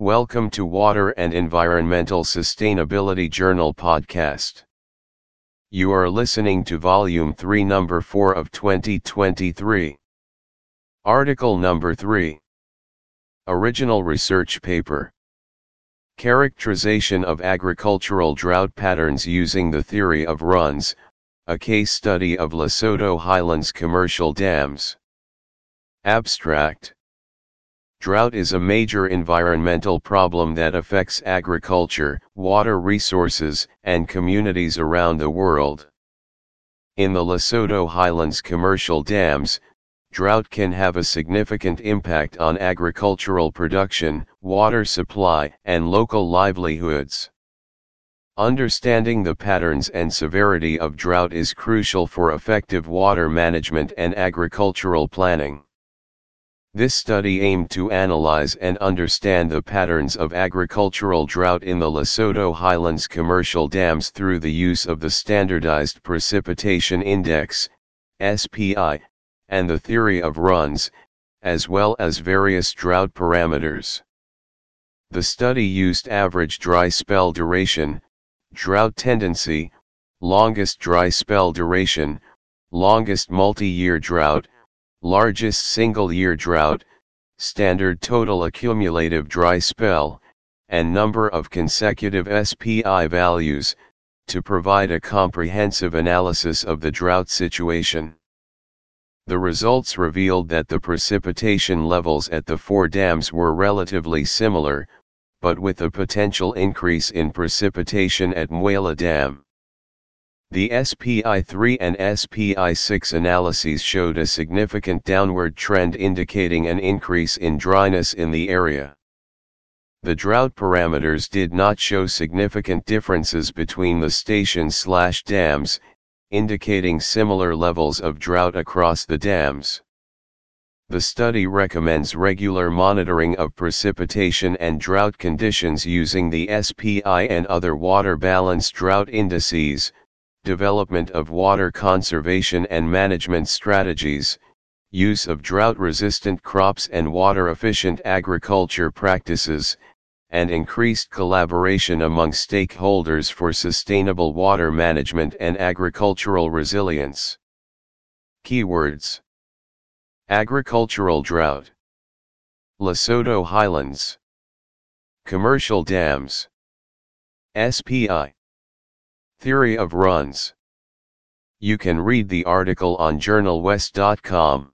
Welcome to Water and Environmental Sustainability Journal podcast. You are listening to Volume 3, Number 4 of 2023. Article Number 3. Original research paper. Characterization of agricultural drought patterns using the theory of runs, a case study of Lesotho Highlands commercial dams. Abstract. Drought is a major environmental problem that affects agriculture, water resources, and communities around the world. In the Lesotho Highlands commercial dams, drought can have a significant impact on agricultural production, water supply, and local livelihoods. Understanding the patterns and severity of drought is crucial for effective water management and agricultural planning. This study aimed to analyze and understand the patterns of agricultural drought in the Lesotho Highlands commercial dams through the use of the Standardized Precipitation Index, SPI, and the theory of runs, as well as various drought parameters. The study used average dry spell duration, drought tendency, longest dry spell duration, longest multi-year drought, largest single-year drought, standard total accumulative dry spell, and number of consecutive SPI values, to provide a comprehensive analysis of the drought situation. The results revealed that the precipitation levels at the four dams were relatively similar, but with a potential increase in precipitation at Mwela Dam. The SPI3 and SPI6 analyses showed a significant downward trend indicating an increase in dryness in the area. The drought parameters did not show significant differences between the stations/dams, indicating similar levels of drought across the dams. The study recommends regular monitoring of precipitation and drought conditions using the SPI and other water balance drought indices, development of water conservation and management strategies, use of drought-resistant crops and water-efficient agriculture practices, and increased collaboration among stakeholders for sustainable water management and agricultural resilience. Keywords: agricultural drought, Lesotho Highlands, commercial dams, SPI, theory of runs. You can read the article on journalwest.com.